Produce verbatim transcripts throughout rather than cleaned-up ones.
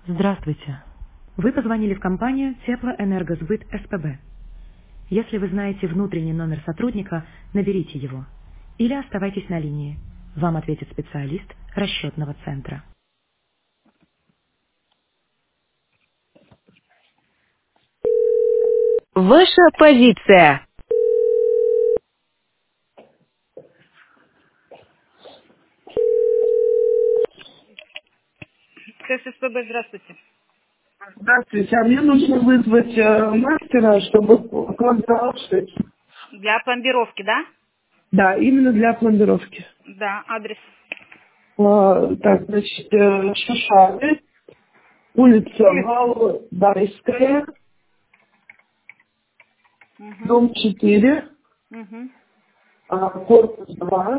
Здравствуйте. Вы позвонили в компанию Теплоэнергосбыт СПБ. Если вы знаете внутренний номер сотрудника, наберите его. Или оставайтесь на линии. Вам ответит специалист расчетного центра. Ваша позиция. ССПБ, здравствуйте. Здравствуйте, а мне нужно вызвать э, мастера, чтобы пломбировал шесть. Для пломбировки, да? Да, именно для пломбировки. Да, адрес. Э, так, значит, э, Шишаны, улица Улица. Валдайская, Угу. дом четыре, Угу. а, корпус два,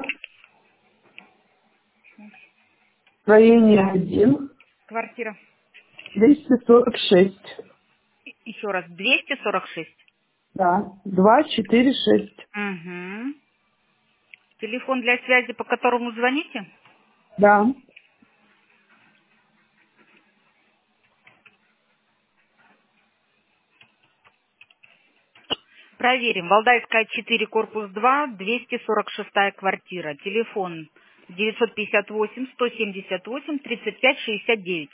строение один, Квартира. двести сорок шесть. Еще раз, двести сорок шесть. Да, два четыре шесть. Угу. Телефон для связи, по которому звоните? Да. Проверим. Валдайская четыре, корпус два, двести сорок шестая квартира. Телефон девятьсот пятьдесят восемь сто семьдесят восемь тридцать пять шестьдесят девять.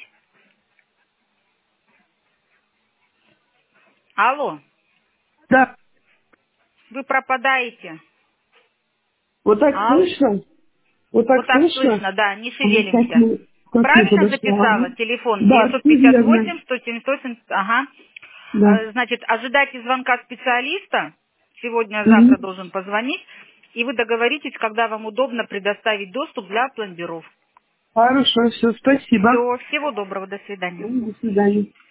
Алло, Да. вы пропадаете. Вот так Алло. слышно? Вот так Вот так слышно? слышно, да, не Вот как шевелимся. мы, как я Правильно подошла. записала? Ага. Телефон Да, девятьсот все пятьдесят верно. восемь сто семьдесят восемь, ага. Да. Э, Значит, ожидайте звонка специалиста. Сегодня-завтра Мгм. должен позвонить. И вы договоритесь, когда вам удобно предоставить доступ для пломбиров. Хорошо, все, спасибо. Все, всего доброго, до свидания. До свидания.